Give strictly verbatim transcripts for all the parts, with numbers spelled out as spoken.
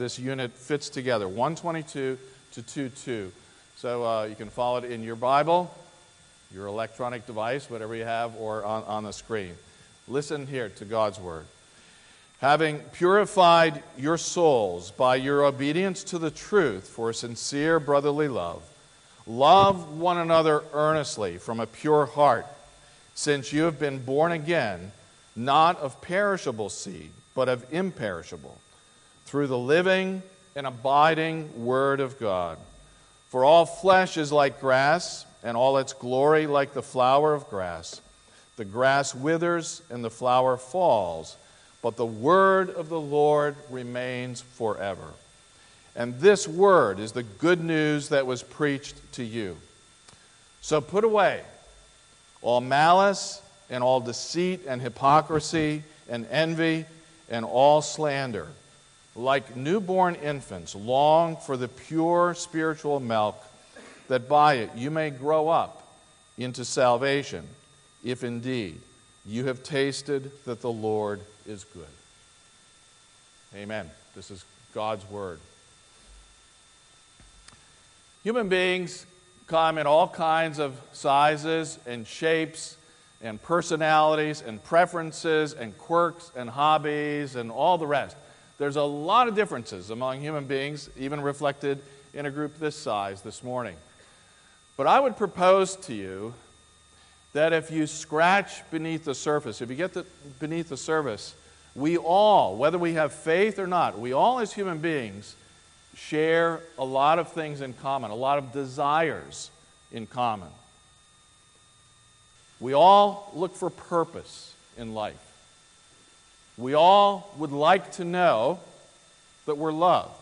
This unit fits together, one twenty-two to two two. So uh, you can follow it in your Bible, your electronic device, whatever you have, or on, on the screen. Listen here to God's Word. Having purified your souls by your obedience to the truth for sincere brotherly love, love one another earnestly from a pure heart, since you have been born again, not of perishable seed, but of imperishable, through the living and abiding Word of God. For all flesh is like grass, and all its glory like the flower of grass. The grass withers and the flower falls, but the word of the Lord remains forever. And this word is the good news that was preached to you. So put away all malice and all deceit and hypocrisy and envy and all slander. Like newborn infants, long for the pure spiritual milk, that by it you may grow up into salvation, if indeed you have tasted that the Lord is good. Amen. This is God's Word. Human beings come in all kinds of sizes and shapes and personalities and preferences and quirks and hobbies and all the rest. There's a lot of differences among human beings, even reflected in a group this size this morning. But I would propose to you that if you scratch beneath the surface, if you get the, beneath the surface, we all, whether we have faith or not, we all as human beings share a lot of things in common, a lot of desires in common. We all look for purpose in life. We all would like to know that we're loved.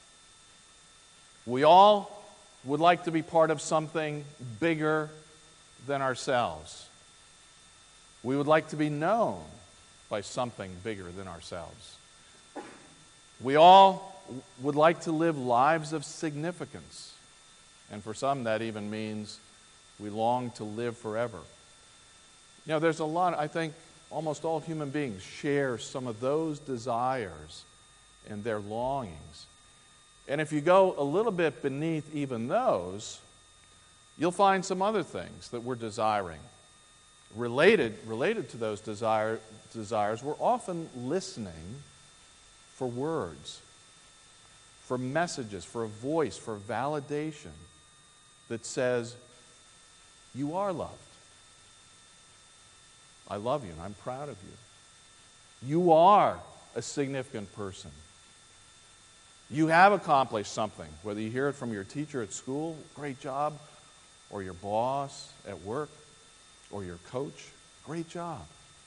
We all would like to be part of something bigger than ourselves. We would like to be known by something bigger than ourselves. We all would like to live lives of significance. And for some, that even means we long to live forever. You know, there's a lot, I think, almost all human beings share some of those desires and their longings. And if you go a little bit beneath even those, you'll find some other things that we're desiring. Related, related to those desire, desires, we're often listening for words, for messages, for a voice, for validation that says, you are loved. I love you and I'm proud of you. You are a significant person. You have accomplished something, whether you hear it from your teacher at school, great job, or your boss at work, or your coach, great job.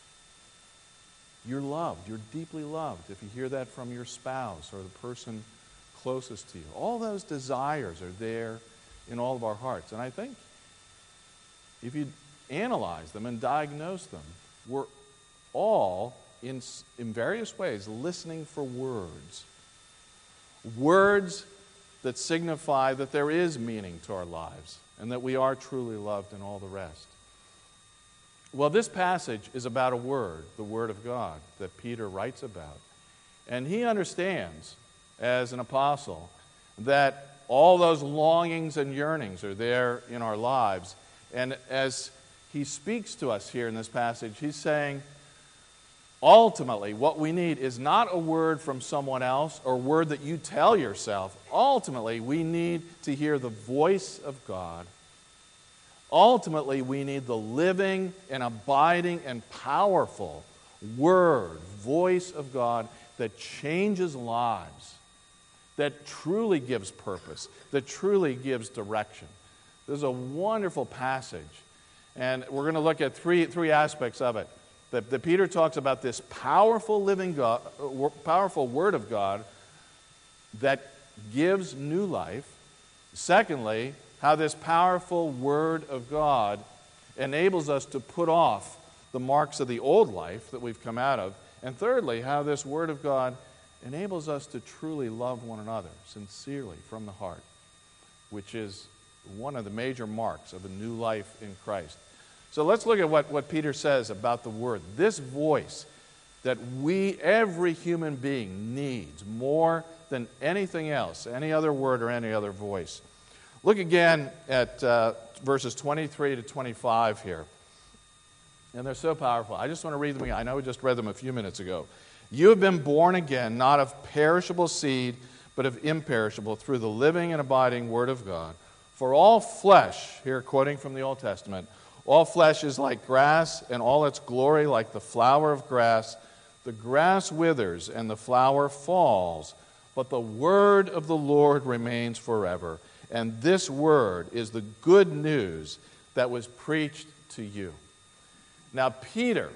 You're loved. You're deeply loved. If you hear that from your spouse or the person closest to you. All those desires are there in all of our hearts. And I think if you analyze them and diagnose them, we're all, in, in various ways, listening for words. Words that signify that there is meaning to our lives and that we are truly loved and all the rest. Well, this passage is about a word, the Word of God, that Peter writes about. And he understands, as an apostle, that all those longings and yearnings are there in our lives. And as he speaks to us here in this passage, he's saying, ultimately, what we need is not a word from someone else or a word that you tell yourself. Ultimately, we need to hear the voice of God. Ultimately, we need the living and abiding and powerful word, voice of God that changes lives, that truly gives purpose, that truly gives direction. This is a wonderful passage. And we're going to look at three, three aspects of it. That, that Peter talks about this powerful living God, powerful Word of God that gives new life. Secondly, how this powerful Word of God enables us to put off the marks of the old life that we've come out of. And thirdly, how this Word of God enables us to truly love one another sincerely from the heart, which is one of the major marks of a new life in Christ. So let's look at what, what Peter says about the Word. This voice that we, every human being, needs more than anything else, any other word or any other voice. Look again at uh, verses twenty-three to twenty-five here. And they're so powerful. I just want to read them again. I know we just read them a few minutes ago. You have been born again, not of perishable seed, but of imperishable, through the living and abiding Word of God. For all flesh, here quoting from the Old Testament, all flesh is like grass, and all its glory like the flower of grass. The grass withers, and the flower falls, but the word of the Lord remains forever. And this word is the good news that was preached to you. Now, Peter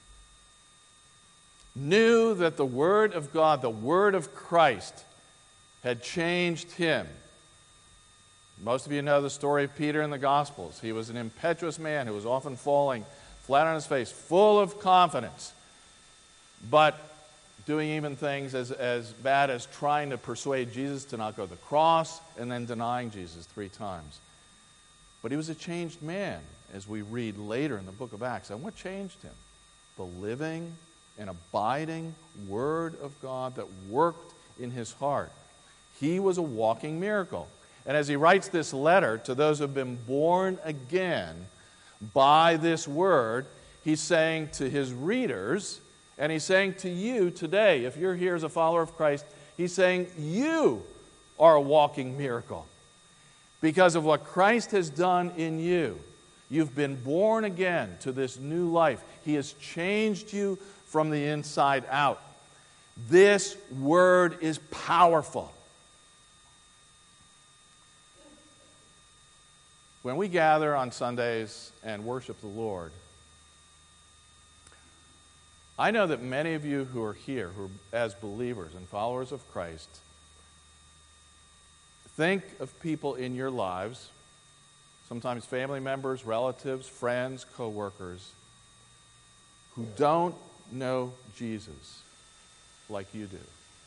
knew that the Word of God, the Word of Christ, had changed him. Most of you know the story of Peter in the Gospels. He was an impetuous man who was often falling flat on his face, full of confidence, but doing even things as, as bad as trying to persuade Jesus to not go to the cross and then denying Jesus three times. But he was a changed man, as we read later in the book of Acts. And what changed him? The living and abiding Word of God that worked in his heart. He was a walking miracle. And as he writes this letter to those who have been born again by this Word, he's saying to his readers, and he's saying to you today, if you're here as a follower of Christ, he's saying you are a walking miracle. Because of what Christ has done in you. You've been born again to this new life. He has changed you from the inside out. This Word is powerful. When we gather on Sundays and worship the Lord, I know that many of you who are here, who are as believers and followers of Christ, think of people in your lives, sometimes family members, relatives, friends, co-workers, who don't know Jesus like you do.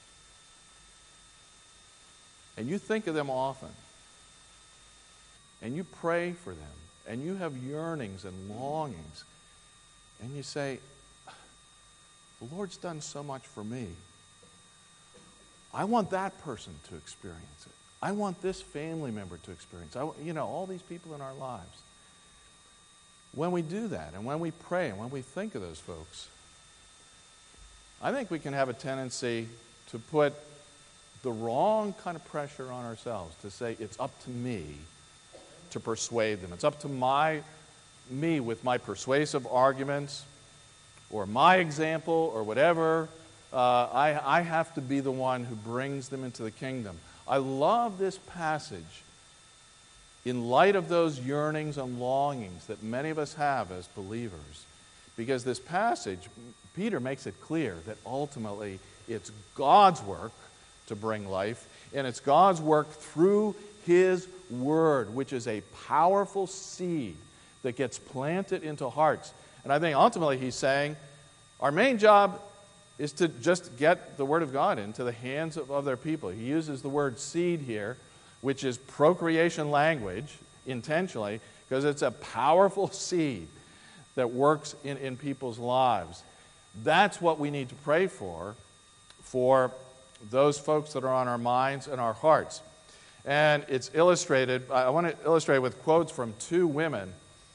And you think of them often. And you pray for them. And you have yearnings and longings. And you say, the Lord's done so much for me. I want that person to experience it. I want this family member to experience. I, you know, all these people in our lives. When we do that, and when we pray, and when we think of those folks, I think we can have a tendency to put the wrong kind of pressure on ourselves, to say it's up to me to persuade them. It's up to my me with my persuasive arguments, or my example, or whatever. Uh, I, I have to be the one who brings them into the kingdom. I love this passage in light of those yearnings and longings that many of us have as believers. Because this passage, Peter makes it clear that ultimately it's God's work to bring life, and it's God's work through His Word, which is a powerful seed that gets planted into hearts. And I think ultimately he's saying our main job is to just get the Word of God into the hands of other people. He uses the word seed here, which is procreation language, intentionally, because it's a powerful seed that works in, in people's lives. That's what we need to pray for, for those folks that are on our minds and our hearts. And it's illustrated, I want to illustrate with quotes from two women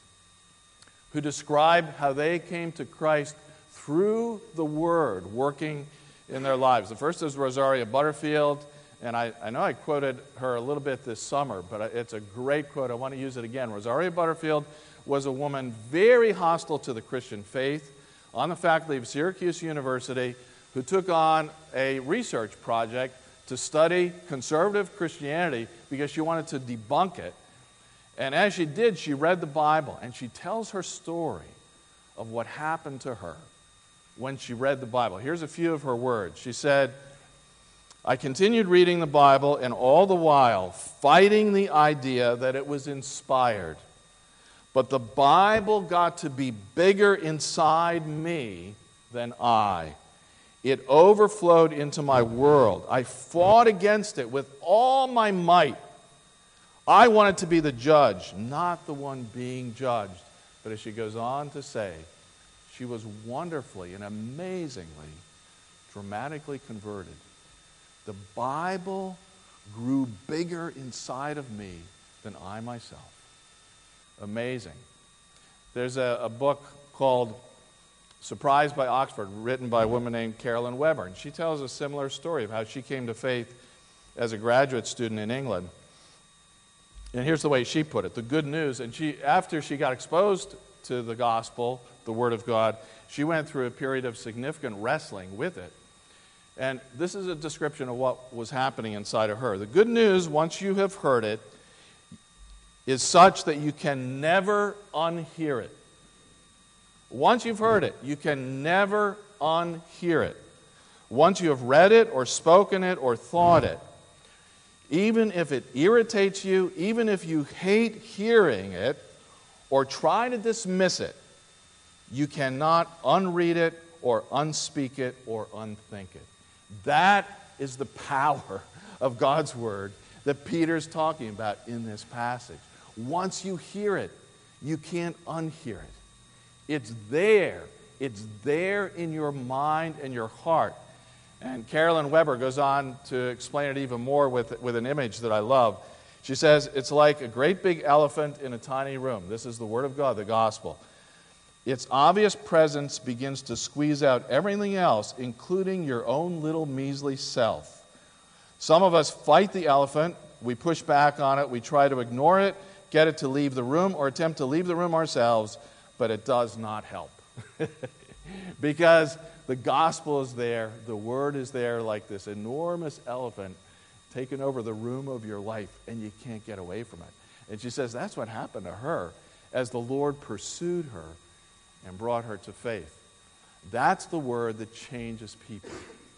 who describe how they came to Christ through the Word working in their lives. The first is Rosaria Butterfield, and I, I know I quoted her a little bit this summer, but it's a great quote. I want to use it again. Rosaria Butterfield was a woman very hostile to the Christian faith on the faculty of Syracuse University, who took on a research project to study conservative Christianity because she wanted to debunk it. And as she did, she read the Bible, and she tells her story of what happened to her when she read the Bible. Here's a few of her words. She said, I continued reading the Bible, and all the while fighting the idea that it was inspired. But the Bible got to be bigger inside me than I. It overflowed into my world. I fought against it with all my might. I wanted to be the judge, not the one being judged. But as she goes on to say, she was wonderfully and amazingly, dramatically converted. The Bible grew bigger inside of me than I myself. Amazing. There's a, a book called Surprised by Oxford, written by a woman named Carolyn Weber. And she tells a similar story of how she came to faith as a graduate student in England. And here's the way she put it. The good news, and she, after she got exposed to the gospel, the Word of God, she went through a period of significant wrestling with it. And this is a description of what was happening inside of her. The good news, once you have heard it, is such that you can never unhear it. Once you've heard it, you can never unhear it. Once you have read it or spoken it or thought it, even if it irritates you, even if you hate hearing it or try to dismiss it, you cannot unread it or unspeak it or unthink it. That is the power of God's Word that Peter's talking about in this passage. Once you hear it, you can't unhear it. It's there. It's there in your mind and your heart. And Carolyn Weber goes on to explain it even more with, with an image that I love. She says, it's like a great big elephant in a tiny room. This is the Word of God, the gospel. Its obvious presence begins to squeeze out everything else, including your own little measly self. Some of us fight the elephant. We push back on it. We try to ignore it, get it to leave the room, or attempt to leave the room ourselves. But it does not help. Because the gospel is there, the Word is there like this enormous elephant taking over the room of your life, and you can't get away from it. And she says that's what happened to her as the Lord pursued her and brought her to faith. That's the Word that changes people.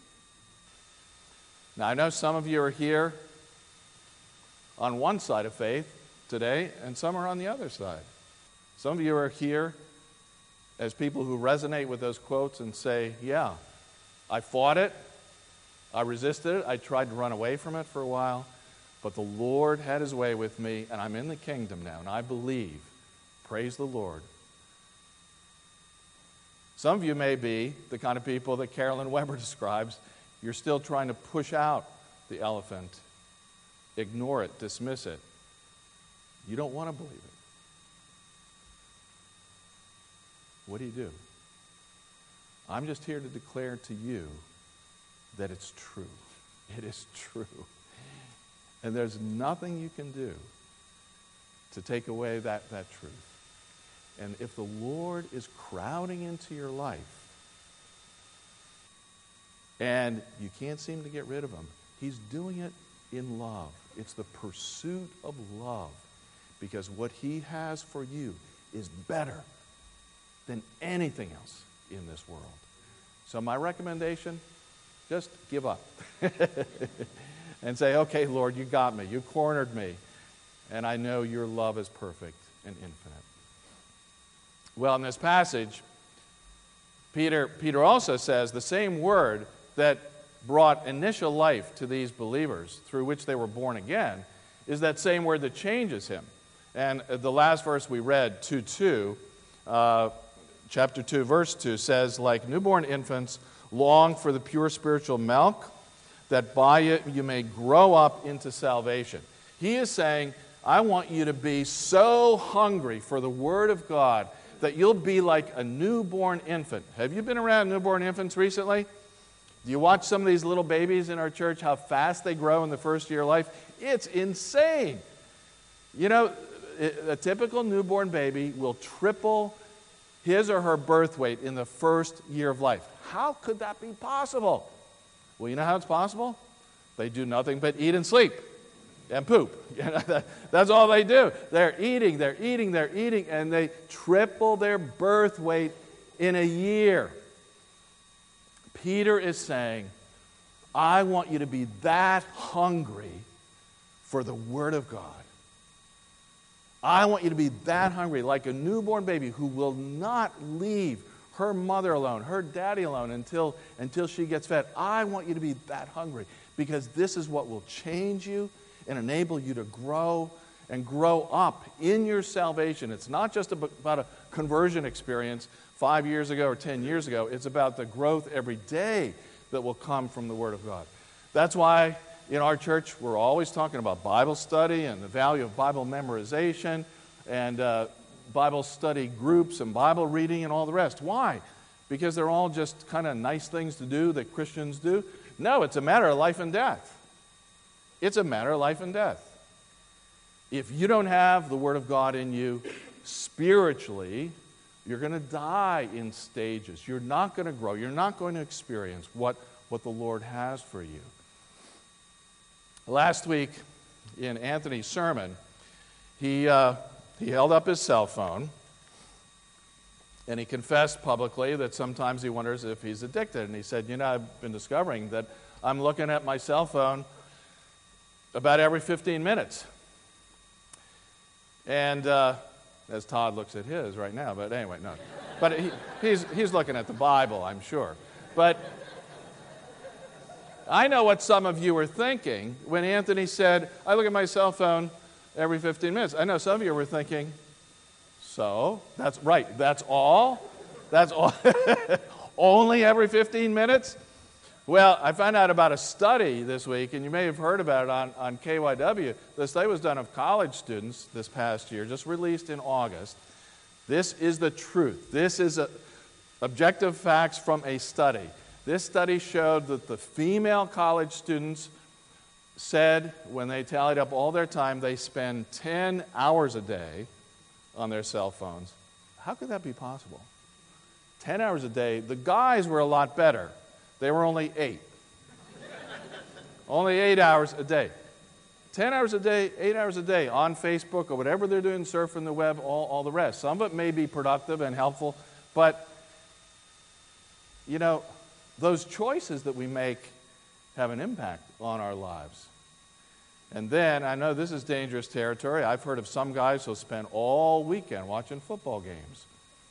Now, I know some of you are here on one side of faith today, and some are on the other side. Some of you are here as people who resonate with those quotes and say, yeah, I fought it, I resisted it, I tried to run away from it for a while, but the Lord had His way with me, and I'm in the kingdom now, and I believe. Praise the Lord. Some of you may be the kind of people that Carolyn Weber describes. You're still trying to push out the elephant, ignore it, dismiss it. You don't want to believe it. What do you do? I'm just here to declare to you that it's true. It is true. And there's nothing you can do to take away that, that truth. And if the Lord is crowding into your life and you can't seem to get rid of Him, He's doing it in love. It's the pursuit of love, because what He has for you is better than anything else in this world. So my recommendation, just give up. And say, okay, Lord, you got me. You cornered me. And I know your love is perfect and infinite. Well, in this passage, Peter, Peter also says the same word that brought initial life to these believers, through which they were born again, is that same word that changes him. And the last verse we read, two two, uh, chapter two, verse two, says, like newborn infants, long for the pure spiritual milk, that by it you may grow up into salvation. He is saying, I want you to be so hungry for the Word of God that you'll be like a newborn infant. Have you been around newborn infants recently? Do you watch some of these little babies in our church, how fast they grow in the first year of life? It's insane. You know, a typical newborn baby will triple his or her birth weight in the first year of life. How could that be possible? Well, you know how it's possible? They do nothing but eat and sleep and poop. You know, that, that's all they do. They're eating, they're eating, they're eating, and they triple their birth weight in a year. Peter is saying, I want you to be that hungry for the Word of God. I want you to be that hungry, like a newborn baby who will not leave her mother alone, her daddy alone, until, until she gets fed. I want you to be that hungry, because this is what will change you and enable you to grow and grow up in your salvation. It's not just about a conversion experience five years ago or ten years ago. It's about the growth every day that will come from the Word of God. That's why in our church we're always talking about Bible study and the value of Bible memorization and uh, Bible study groups and Bible reading and all the rest. Why? Because they're all just kind of nice things to do that Christians do? No, it's a matter of life and death. It's a matter of life and death. If you don't have the Word of God in you spiritually, you're going to die in stages. You're not going to grow. You're not going to experience what, what the Lord has for you. Last week in Anthony's sermon, he, uh, he held up his cell phone and he confessed publicly that sometimes he wonders if he's addicted. And he said, you know, I've been discovering that I'm looking at my cell phone about every fifteen minutes. And uh, as Todd looks at his right now, but anyway, no. But he, he's, he's looking at the Bible, I'm sure. But I know what some of you were thinking when Anthony said, I look at my cell phone every fifteen minutes. I know some of you were thinking, so, that's right, that's all? That's all? Only every fifteen minutes? Well, I found out about a study this week, and you may have heard about it on, on K Y W. The study was done of college students this past year, just released in August. This is the truth. This is a, objective facts from a study. This study showed that the female college students said when they tallied up all their time, they spend ten hours a day on their cell phones. How could that be possible? ten hours a day. The guys were a lot better. They were only eight. Only eight hours a day. ten hours a day, eight hours a day on Facebook or whatever they're doing, surfing the web, all, all the rest. Some of it may be productive and helpful, but, you know, those choices that we make have an impact on our lives. And then, I know this is dangerous territory. I've heard of some guys who'll spend all weekend watching football games.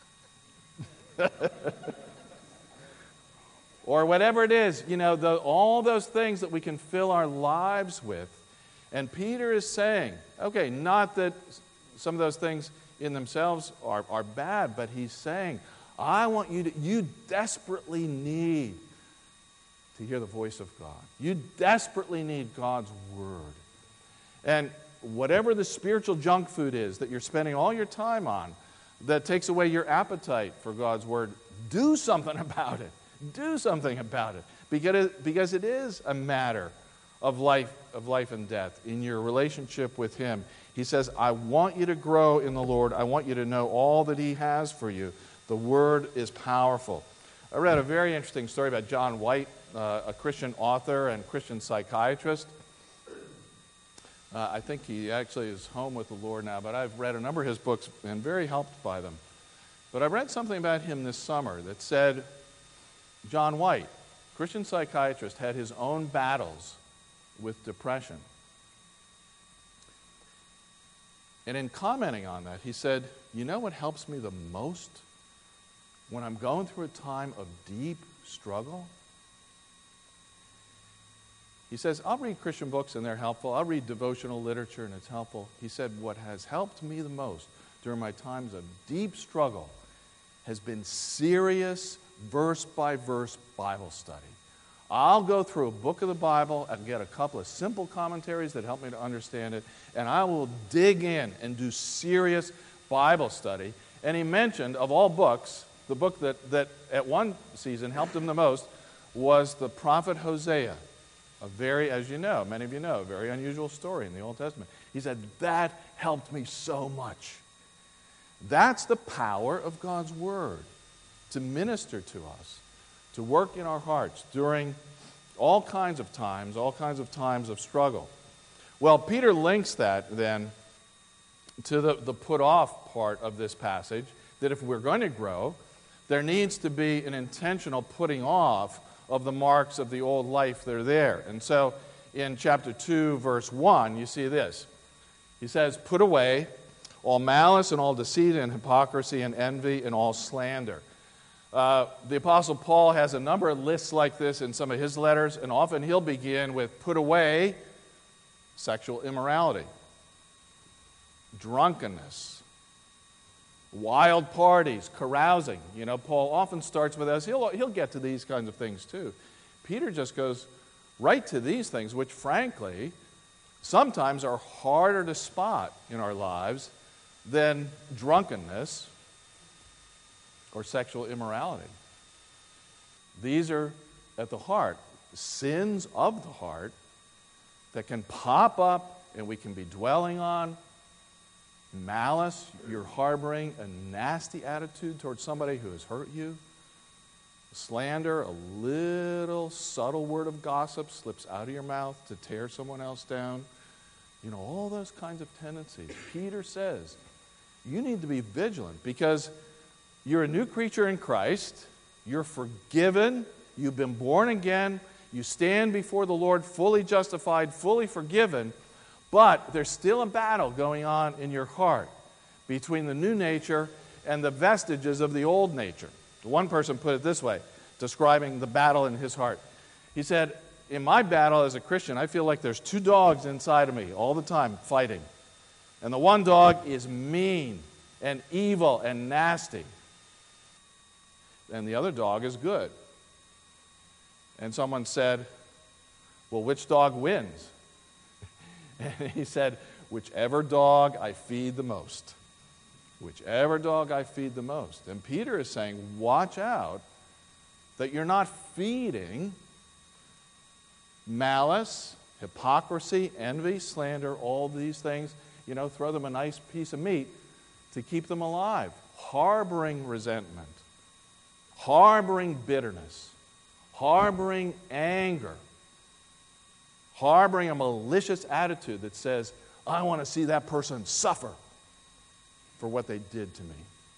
Or whatever it is, you know, the, all those things that we can fill our lives with. And Peter is saying, okay, not that some of those things in themselves are, are bad, but he's saying, I want you to, you desperately need to hear the voice of God. You desperately need God's Word. And whatever the spiritual junk food is that you're spending all your time on, that takes away your appetite for God's Word, do something about it. Do something about it. Because it, because it is a matter of life, of life and death in your relationship with Him. He says, I want you to grow in the Lord. I want you to know all that He has for you. The Word is powerful. I read a very interesting story about John White, uh, a Christian author and Christian psychiatrist. Uh, I think he actually is home with the Lord now, but I've read a number of his books and very helped by them. But I read something about him this summer that said John White, Christian psychiatrist, had his own battles with depression. And in commenting on that, he said, you know what helps me the most when I'm going through a time of deep struggle? He says, I'll read Christian books and they're helpful. I'll read devotional literature and it's helpful. He said, what has helped me the most during my times of deep struggle has been serious verse-by-verse Bible study. I'll go through a book of the Bible and get a couple of simple commentaries that help me to understand it, and I will dig in and do serious Bible study. And he mentioned, of all books, the book that, that at one season helped him the most was the prophet Hosea. A very, as you know, many of you know, a very unusual story in the Old Testament. He said, that helped me so much. That's the power of God's Word to minister to us, to work in our hearts during all kinds of times, all kinds of times of struggle. Well, Peter links that then to the, the put off part of this passage, that if we're going to grow, there needs to be an intentional putting off of the marks of the old life that are there. And so in chapter two, verse one, you see this. He says, put away all malice and all deceit and hypocrisy and envy and all slander. Uh, the Apostle Paul has a number of lists like this in some of his letters, and often he'll begin with put away sexual immorality, drunkenness, wild parties, carousing. You know, Paul often starts with us. He'll, he'll get to these kinds of things too. Peter just goes right to these things, which frankly, sometimes are harder to spot in our lives than drunkenness or sexual immorality. These are at the heart, sins of the heart that can pop up and we can be dwelling on. Malice, you're harboring a nasty attitude towards somebody who has hurt you. Slander, a little subtle word of gossip slips out of your mouth to tear someone else down. You know, all those kinds of tendencies. Peter says, you need to be vigilant because you're a new creature in Christ. You're forgiven. You've been born again. You stand before the Lord fully justified, fully forgiven. But there's still a battle going on in your heart between the new nature and the vestiges of the old nature. One person put it this way, describing the battle in his heart. He said, in my battle as a Christian, I feel like there's two dogs inside of me all the time fighting. And the one dog is mean and evil and nasty. And the other dog is good. And someone said, well, which dog wins? And he said, whichever dog I feed the most. Whichever dog I feed the most. And Peter is saying, watch out that you're not feeding malice, hypocrisy, envy, slander, all these things. You know, throw them a nice piece of meat to keep them alive. Harboring resentment, harboring bitterness, harboring anger, harboring a malicious attitude that says, I want to see that person suffer for what they did to me.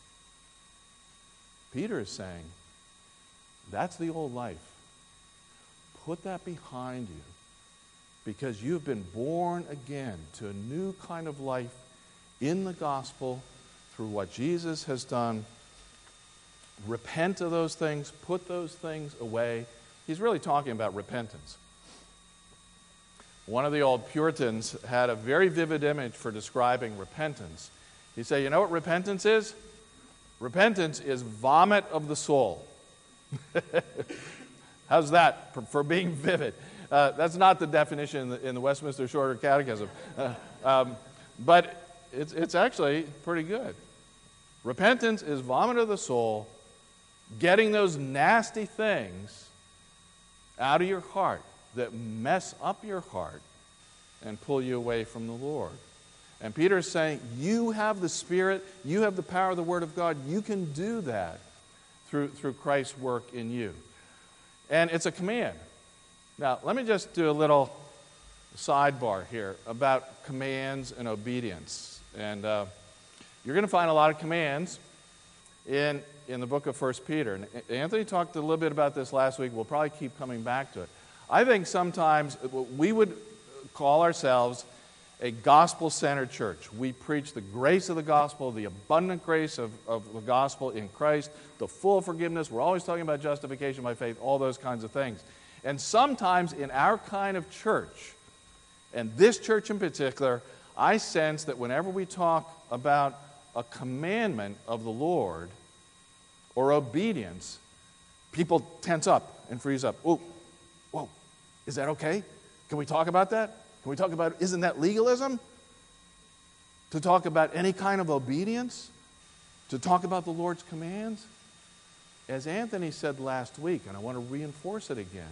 Peter is saying, that's the old life. Put that behind you because you've been born again to a new kind of life in the gospel through what Jesus has done. Repent of those things, put those things away. He's really talking about repentance. One of the old Puritans had a very vivid image for describing repentance. He said, you know what repentance is? Repentance is vomit of the soul. How's that for, for being vivid? Uh, that's not the definition in the, in the Westminster Shorter Catechism. Uh, um, but it's, it's actually pretty good. Repentance is vomit of the soul, getting those nasty things out of your heart that mess up your heart and pull you away from the Lord. And Peter is saying, you have the Spirit, you have the power of the Word of God, you can do that through, through Christ's work in you. And it's a command. Now, let me just do a little sidebar here about commands and obedience. And uh, you're going to find a lot of commands in, in the book of First Peter. And Anthony talked a little bit about this last week. We'll probably keep coming back to it. I think sometimes we would call ourselves a gospel-centered church. We preach the grace of the gospel, the abundant grace of, of the gospel in Christ, the full forgiveness. We're always talking about justification by faith, all those kinds of things. And sometimes in our kind of church, and this church in particular, I sense that whenever we talk about a commandment of the Lord or obedience, people tense up and freeze up. Whoa, whoa, is that okay? Can we talk about that? Can we talk about, isn't that legalism? To talk about any kind of obedience? To talk about the Lord's commands? As Anthony said last week, and I want to reinforce it again,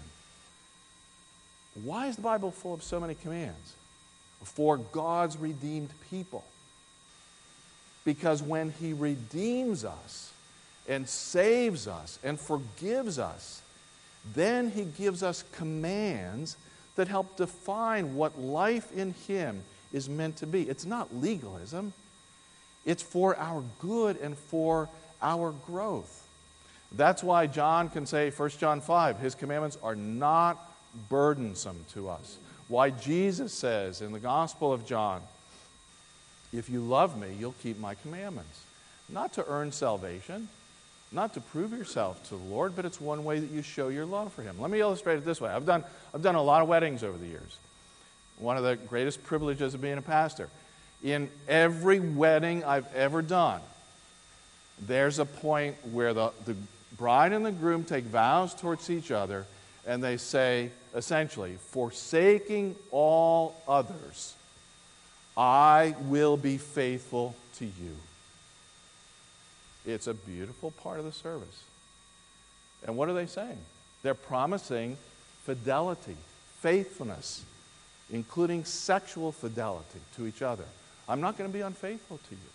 why is the Bible full of so many commands? For God's redeemed people. Because when He redeems us and saves us and forgives us, then He gives us commands that help define what life in Him is meant to be. It's not legalism. It's for our good and for our growth. That's why John can say, First John five, His commandments are not burdensome to us. Why Jesus says in the Gospel of John, if you love me, you'll keep my commandments. Not to earn salvation, not to prove yourself to the Lord, but it's one way that you show your love for Him. Let me illustrate it this way. I've done, I've done a lot of weddings over the years. One of the greatest privileges of being a pastor. In every wedding I've ever done, there's a point where the, the bride and the groom take vows towards each other, and they say, essentially, forsaking all others, I will be faithful to you. It's a beautiful part of the service. And what are they saying? They're promising fidelity, faithfulness, including sexual fidelity to each other. I'm not going to be unfaithful to you.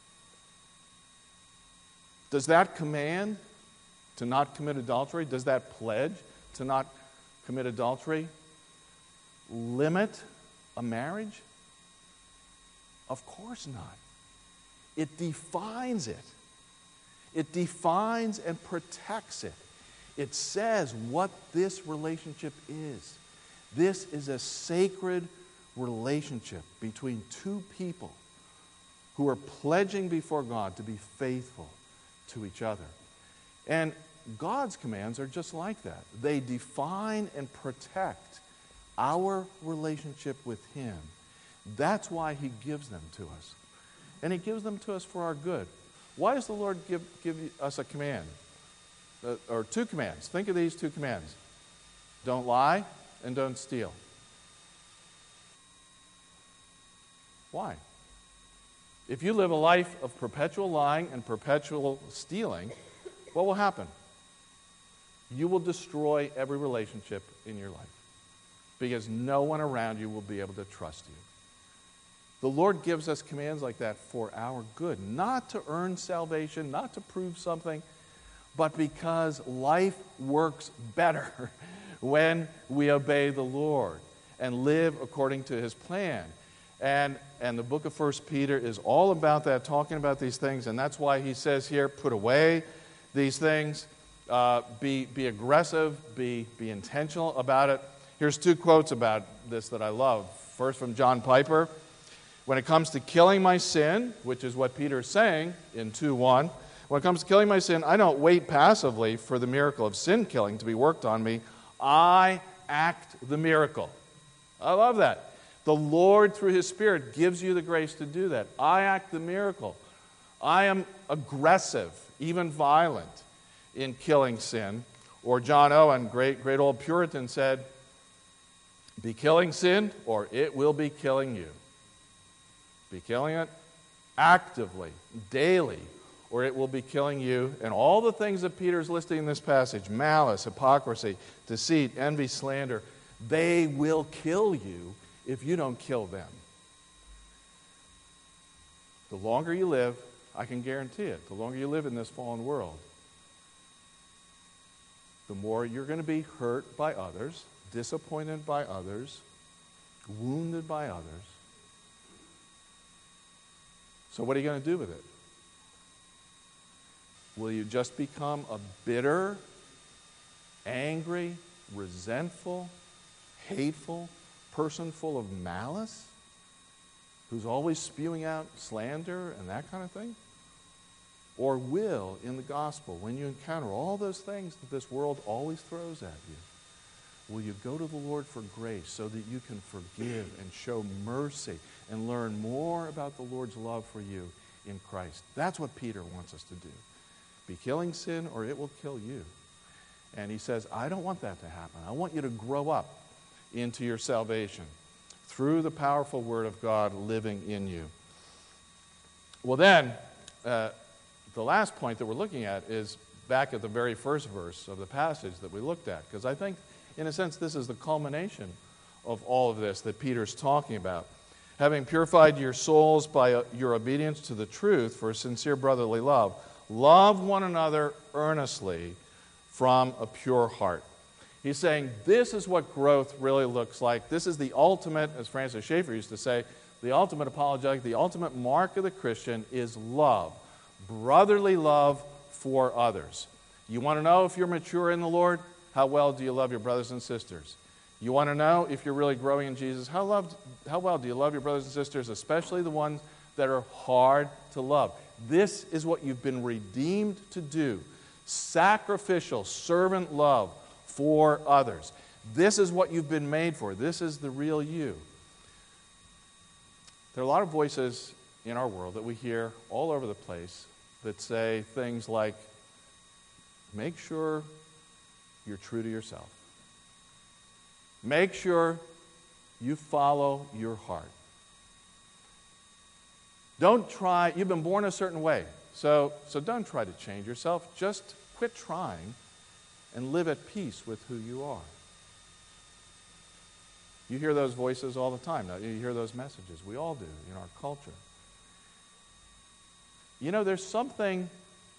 Does that command to not commit adultery? Does that pledge to not commit adultery limit a marriage? Of course not. It defines it. It defines and protects it. It says what this relationship is. This is a sacred relationship between two people who are pledging before God to be faithful to each other. And God's commands are just like that. They define and protect our relationship with Him. That's why He gives them to us. And He gives them to us for our good. Why does the Lord give, give us a command? Uh, or two commands. Think of these two commands. Don't lie and don't steal. Why? If you live a life of perpetual lying and perpetual stealing, what will happen? You will destroy every relationship in your life because no one around you will be able to trust you. The Lord gives us commands like that for our good, not to earn salvation, not to prove something, but because life works better when we obey the Lord and live according to His plan. And, and the book of First Peter is all about that, talking about these things, and that's why he says here, put away these things, uh, be, be aggressive, be, be intentional about it. Here's two quotes about this that I love. First from John Piper. When it comes to killing my sin, which is what Peter is saying in two one, when it comes to killing my sin, I don't wait passively for the miracle of sin killing to be worked on me. I act the miracle. I love that. The Lord, through His Spirit, gives you the grace to do that. I act the miracle. I am aggressive, even violent, in killing sin. Or John Owen, great, great old Puritan, said, be killing sin, or it will be killing you. Be killing it actively, daily, or it will be killing you. And all the things that Peter's listing in this passage, malice, hypocrisy, deceit, envy, slander, they will kill you if you don't kill them. The longer you live, I can guarantee it, the longer you live in this fallen world, the more you're going to be hurt by others, disappointed by others, wounded by others. So what are you going to do with it? Will you just become a bitter, angry, resentful, hateful person full of malice, who's always spewing out slander and that kind of thing? Or will, in the gospel, when you encounter all those things that this world always throws at you, will you go to the Lord for grace so that you can forgive and show mercy and learn more about the Lord's love for you in Christ? That's what Peter wants us to do. Be killing sin or it will kill you. And he says, I don't want that to happen. I want you to grow up into your salvation through the powerful Word of God living in you. Well then, uh, the last point that we're looking at is back at the very first verse of the passage that we looked at, because I think, in a sense, this is the culmination of all of this that Peter's talking about. Having purified your souls by uh, your obedience to the truth for sincere brotherly love, love one another earnestly from a pure heart. He's saying this is what growth really looks like. This is the ultimate, as Francis Schaeffer used to say, the ultimate apologetic, the ultimate mark of the Christian is love. Brotherly love for others. You want to know if you're mature in the Lord? How well do you love your brothers and sisters? You want to know if you're really growing in Jesus? How, loved, how well do you love your brothers and sisters, especially the ones that are hard to love? This is what you've been redeemed to do. Sacrificial, servant love for others. This is what you've been made for. This is the real you. There are a lot of voices in our world that we hear all over the place that say things like, make sure you're true to yourself. Make sure you follow your heart. Don't try, you've been born a certain way, so, so don't try to change yourself. Just quit trying and live at peace with who you are. You hear those voices all the time. Now, you hear those messages. We all do in our culture. You know, there's something,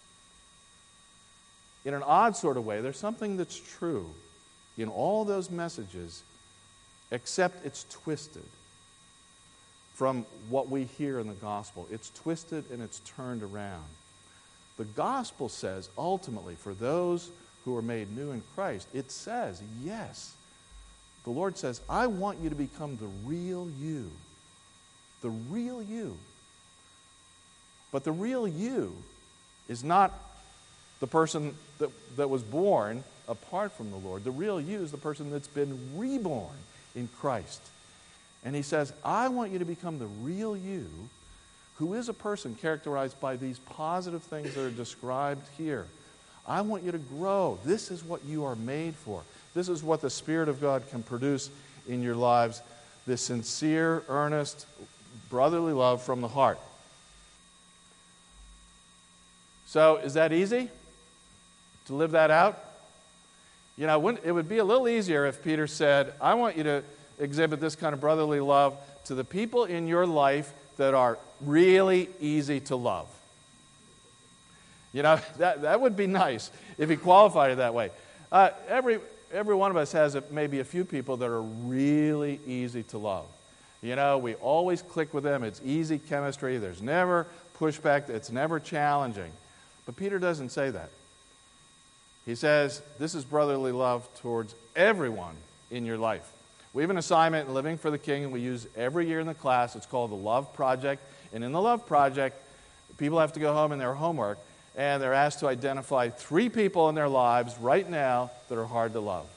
in an odd sort of way, there's something that's true in all those messages, except it's twisted from what we hear in the gospel. It's twisted and it's turned around. The gospel says, ultimately, for those who are made new in Christ, it says, yes, the Lord says, I want you to become the real you. The real you. But the real you is not the person that, that was born apart from the Lord. The real you is the person that's been reborn in Christ. And he says, I want you to become the real you, who is a person characterized by these positive things that are described here. I want you to grow. This is what you are made for. This is what the Spirit of God can produce in your lives, this sincere, earnest, brotherly love from the heart. So, is that easy to live that out? You know, it would be a little easier if Peter said, I want you to exhibit this kind of brotherly love to the people in your life that are really easy to love. You know, that, that would be nice if he qualified it that way. Uh, every, every one of us has a, maybe a few people that are really easy to love. You know, we always click with them. It's easy chemistry. There's never pushback. It's never challenging. But Peter doesn't say that. He says, this is brotherly love towards everyone in your life. We have an assignment in Living for the King, and we use every year in the class. It's called the Love Project. And in the Love Project, people have to go home in their homework, and they're asked to identify three people in their lives right now that are hard to love.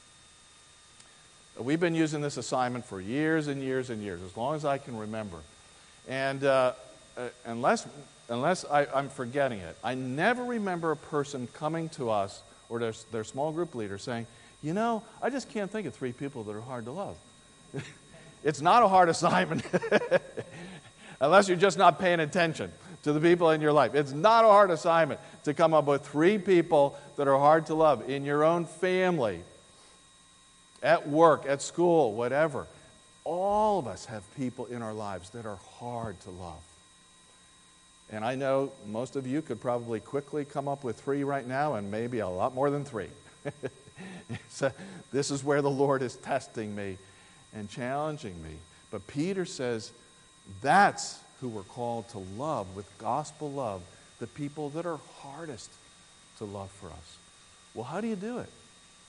We've been using this assignment for years and years and years, as long as I can remember. And uh, uh, unless, unless I, I'm forgetting it, I never remember a person coming to us or their, their small group leader saying, you know, I just can't think of three people that are hard to love. It's not a hard assignment, unless you're just not paying attention to the people in your life. It's not a hard assignment to come up with three people that are hard to love in your own family, at work, at school, whatever. All of us have people in our lives that are hard to love. And I know most of you could probably quickly come up with three right now, and maybe a lot more than three. So this is where the Lord is testing me and challenging me. But Peter says that's who we're called to love with gospel love, the people that are hardest to love for us. Well, how do you do it?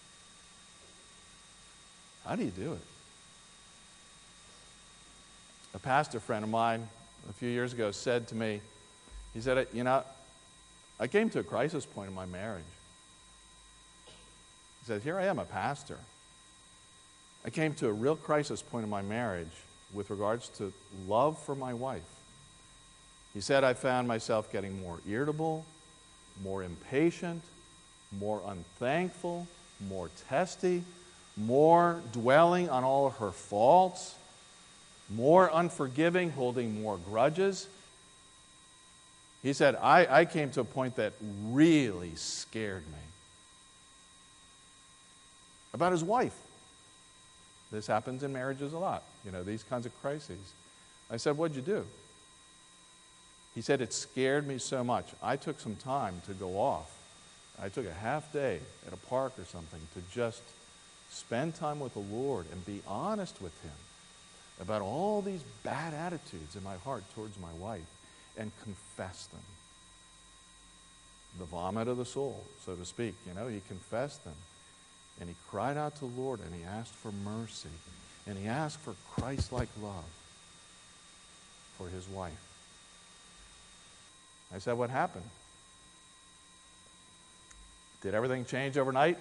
How do you do it? A pastor friend of mine a few years ago said to me, he said, you know, I came to a crisis point in my marriage. He said, here I am, a pastor. I came to a real crisis point in my marriage with regards to love for my wife. He said, I found myself getting more irritable, more impatient, more unthankful, more testy, more dwelling on all of her faults, more unforgiving, holding more grudges. He said, I, I came to a point that really scared me. About his wife. This happens in marriages a lot, you know, these kinds of crises. I said, what'd you do? He said, it scared me so much. I took some time to go off. I took a half day at a park or something to just spend time with the Lord and be honest with Him about all these bad attitudes in my heart towards my wife and confess them. The vomit of the soul, so to speak, you know, he confessed them. And he cried out to the Lord, and he asked for mercy. And he asked for Christ-like love for his wife. I said, what happened? Did everything change overnight?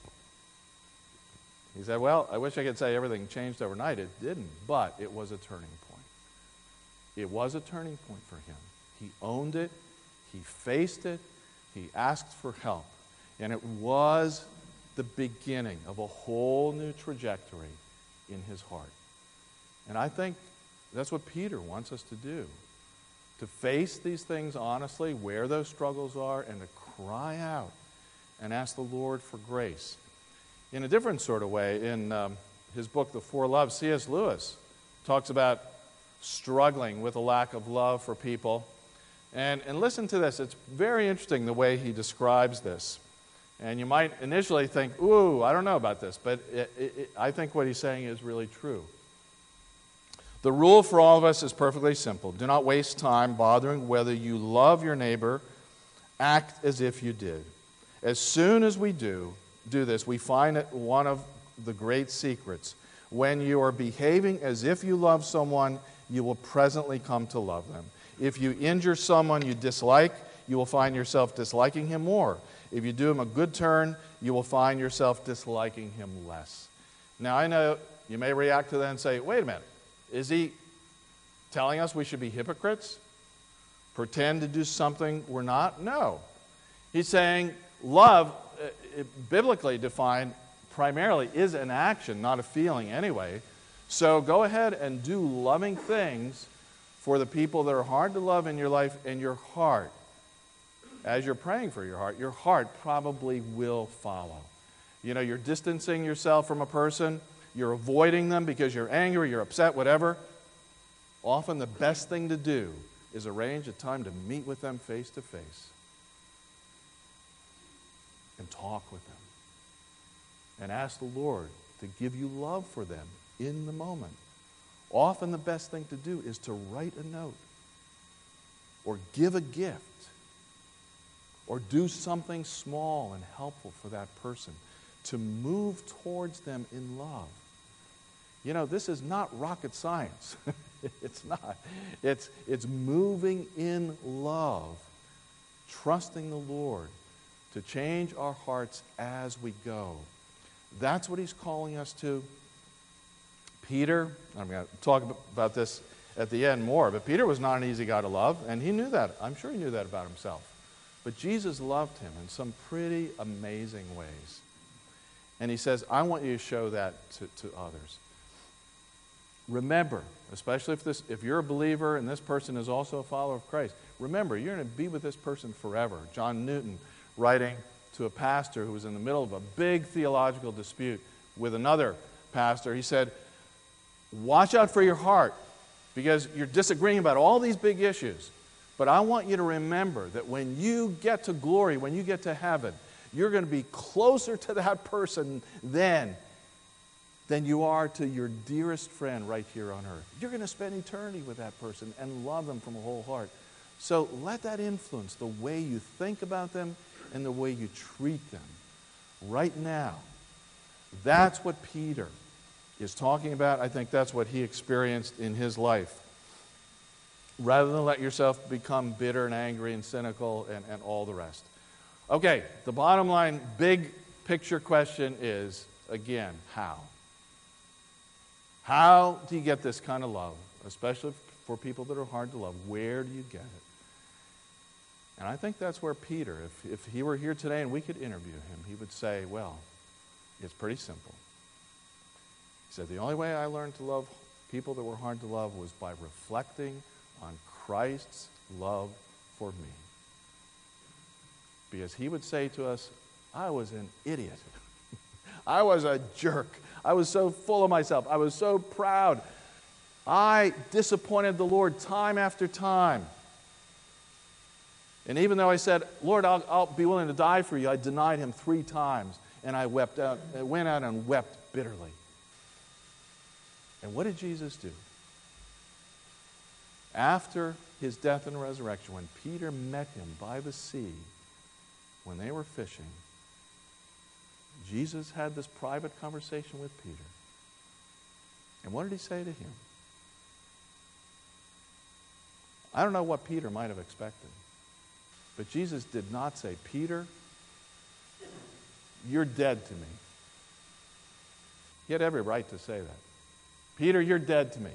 He said, well, I wish I could say everything changed overnight. It didn't, but it was a turning point. It was a turning point for him. He owned it. He faced it. He asked for help. And it was the beginning of a whole new trajectory in his heart. And I think that's what Peter wants us to do, to face these things honestly, where those struggles are, and to cry out and ask the Lord for grace. In a different sort of way, in um, his book, The Four Loves, C S Lewis talks about struggling with a lack of love for people. And, and listen to this. It's very interesting the way he describes this. And you might initially think, ooh, I don't know about this, but it, it, it, I think what he's saying is really true. The rule for all of us is perfectly simple. Do not waste time bothering whether you love your neighbor. Act as if you did. As soon as we do, do this, we find it one of the great secrets. When you are behaving as if you love someone, you will presently come to love them. If you injure someone you dislike, you will find yourself disliking him more. If you do him a good turn, you will find yourself disliking him less. Now, I know you may react to that and say, wait a minute, is he telling us we should be hypocrites? Pretend to do something we're not? No. He's saying love, uh, biblically defined, primarily is an action, not a feeling anyway. So go ahead and do loving things for the people that are hard to love in your life, and your heart, as you're praying for your heart, your heart probably will follow. You know, you're distancing yourself from a person, you're avoiding them because you're angry, you're upset, whatever. Often the best thing to do is arrange a time to meet with them face to face and talk with them and ask the Lord to give you love for them in the moment. Often the best thing to do is to write a note or give a gift or do something small and helpful for that person to move towards them in love. You know, this is not rocket science. It's not. It's, it's moving in love, trusting the Lord to change our hearts as we go. That's what he's calling us to. Peter, I'm going to talk about this at the end more, but Peter was not an easy guy to love, and he knew that. I'm sure he knew that about himself. But Jesus loved him in some pretty amazing ways. And he says, I want you to show that to, to others. Remember, especially if this, if you're a believer and this person is also a follower of Christ, remember, you're going to be with this person forever. John Newton, writing to a pastor who was in the middle of a big theological dispute with another pastor, he said, watch out for your heart, because you're disagreeing about all these big issues. But I want you to remember that when you get to glory, when you get to heaven, you're going to be closer to that person then than you are to your dearest friend right here on earth. You're going to spend eternity with that person and love them from a whole heart. So let that influence the way you think about them and the way you treat them right now. That's what Peter is talking about. I think that's what he experienced in his life. Rather than let yourself become bitter and angry and cynical and, and all the rest. Okay, the bottom line, big picture question is, again, how? How do you get this kind of love, especially for people that are hard to love? Where do you get it? And I think that's where Peter, if, if he were here today and we could interview him, he would say, well, it's pretty simple. He said, the only way I learned to love people that were hard to love was by reflecting on Christ's love for me. Because he would say to us, I was an idiot. I was a jerk. I was so full of myself. I was so proud. I disappointed the Lord time after time. And even though I said, Lord, I'll, I'll be willing to die for you, I denied him three times. And I wept out, I went out and wept bitterly. And what did Jesus do? After his death and resurrection, when Peter met him by the sea, when they were fishing, Jesus had this private conversation with Peter. And what did he say to him? I don't know what Peter might have expected. But Jesus did not say, Peter, you're dead to me. He had every right to say that. Peter, you're dead to me.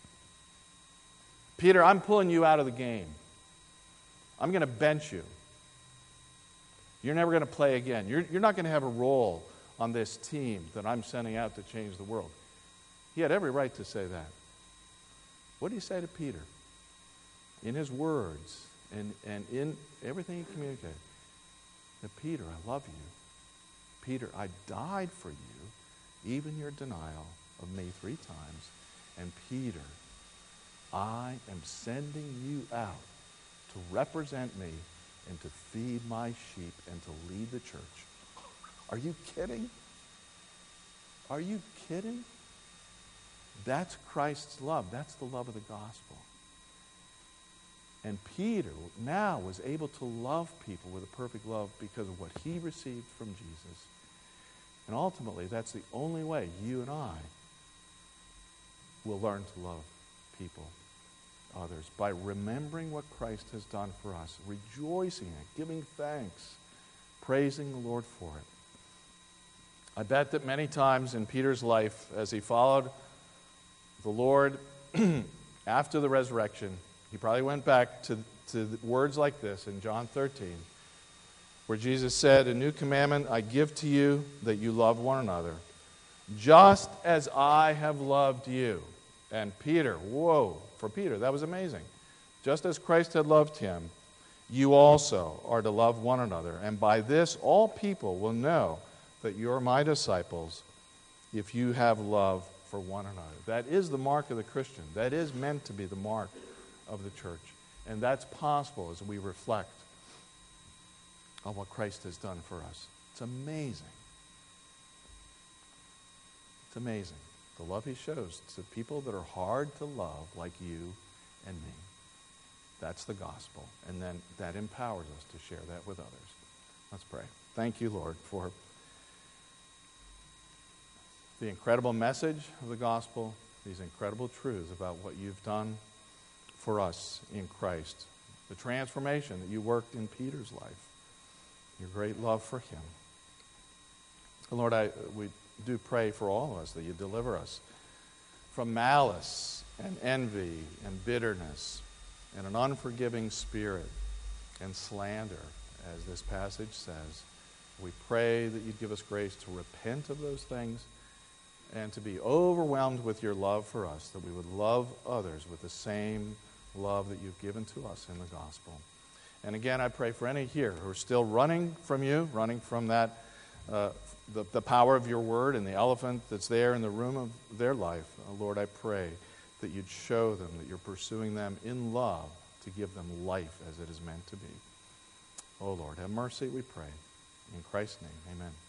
Peter, I'm pulling you out of the game. I'm going to bench you. You're never going to play again. You're, you're not going to have a role on this team that I'm sending out to change the world. He had every right to say that. What did he say to Peter? In his words and, and in everything he communicated. That Peter, I love you. Peter, I died for you, even your denial of me three times. And Peter, I am sending you out to represent me and to feed my sheep and to lead the church. Are you kidding? Are you kidding? That's Christ's love. That's the love of the gospel. And Peter now was able to love people with a perfect love because of what he received from Jesus. And ultimately, that's the only way you and I will learn to love people, others, by remembering what Christ has done for us, rejoicing in it, giving thanks, praising the Lord for it. I bet that many times in Peter's life, as he followed the Lord after the resurrection, he probably went back to, to words like this in John thirteen, where Jesus said, "A new commandment I give to you, that you love one another, just as I have loved you." And Peter, whoa, for Peter, that was amazing. Just as Christ had loved him, you also are to love one another. And by this, all people will know that you're my disciples, if you have love for one another. That is the mark of the Christian. That is meant to be the mark of the church. And that's possible as we reflect on what Christ has done for us. It's amazing. It's amazing. The love he shows to people that are hard to love, like you and me. That's the gospel. And then that empowers us to share that with others. Let's pray. Thank you, Lord, for the incredible message of the gospel, these incredible truths about what you've done for us in Christ, the transformation that you worked in Peter's life, your great love for him. And Lord, I we do pray for all of us that you deliver us from malice and envy and bitterness and an unforgiving spirit and slander, as this passage says. We pray that you'd give us grace to repent of those things and to be overwhelmed with your love for us, that we would love others with the same love that you've given to us in the gospel. And again, I pray for any here who are still running from you, running from that, uh, the, the power of your word and the elephant that's there in the room of their life. Uh, Lord, I pray that you'd show them that you're pursuing them in love to give them life as it is meant to be. Oh Lord, have mercy, we pray. In Christ's name, amen.